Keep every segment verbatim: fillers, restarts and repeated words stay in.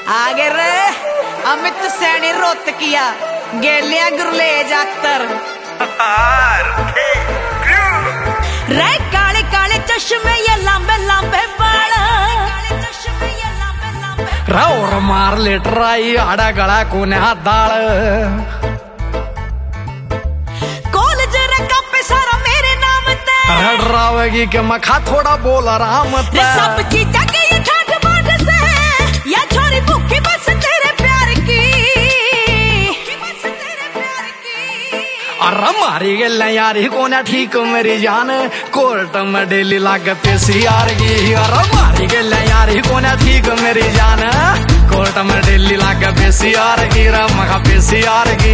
आगे रे अमित सैनी रोत किया गेलिया गुरलेज अख्तर रे काले काले चश्मे ये लंबे लंबे बाल और मार लेटर आई आड़ा गला कोने हाथ दाल कॉलेज रखा पे सारा मेरे नाम ते डरावेगी कि मैं खा थोड़ा बोल आराम ते सब चीज़ के ये ठाठ बाट से या छोरी भूखी बस तेरे प्यार की बस तेरे प्यार की अरे मारी गल यार कोने ठीक मेरी जान कोर्ट में डेली लाग पेशी यार की अरे मारी गल यार कोने ठीक मेरी जान कोर्ट में डेली लाग पेशी यार की रहा पेशी यार की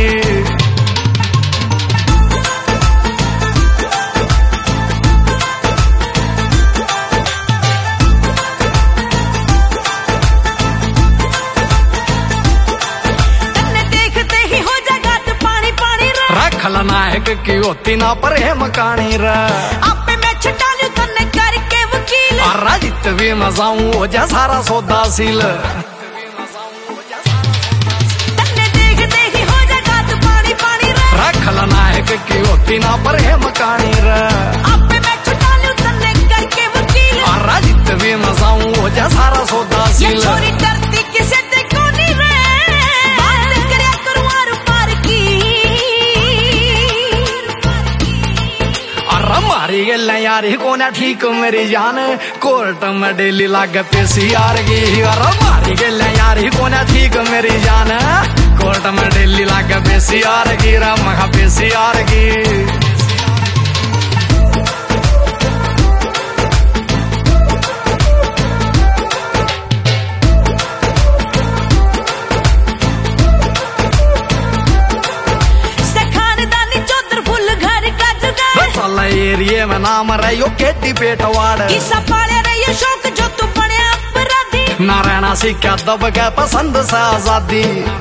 खलनायक की होती ना पर है मकानी रे आपे मैं छटालू तन्ने करके वकील राजित भी मजाऊं हो जा सारा सौदा सील तन्ने देख देख हो जा गात पानी पानी रे खलनायक की होती ना पर है मकानी रे आपे मैं छटालू तन्ने करके वकील राजित भी मजाऊं हो जा सारा सौदा सील ये छोरी डरती किसे ते कोनी रे बात करया करूं आर पार की मारी गल यार कोने ठीक मेरी जान कोर्ट में डेली लाग पेशी यार की अरे मारी गल यार कोने ठीक मेरी जान कोर्ट में डेली लाग पेशी यार की रहा पेशी यार की एरिए में नाम रही केटी पेटवाड़ किसा पाले रही शौक जो तू बने अपराधी नारायणा सिक्का दब के पसंद से आजादी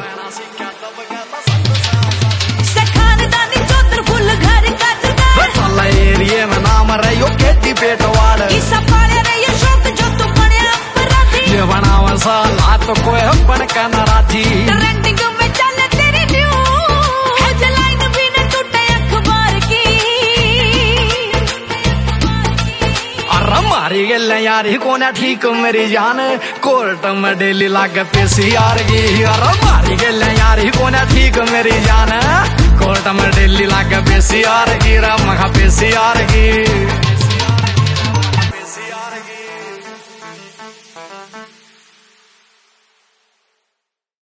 खानदानी चौधर फुल घर का जुगाड़ एरिए में नाम रही केटी पेटवाड़ किसा पाले रही शौक जो तू बने अपराधी ये बनावन सा लात कोई बन के नाराजी ट्रेंडिंग में चले तेरी न्यूज़ हेडलाइन भी न टूटे अखबार की मारी गल यार कोने ठीक मेरी जान कोर्ट में डेली लाग पेशी यार की अरे मारी गल यार कोने ठीक मेरी जान कोर्ट में डेली लाग पेशी यार की रहा पेशी यार की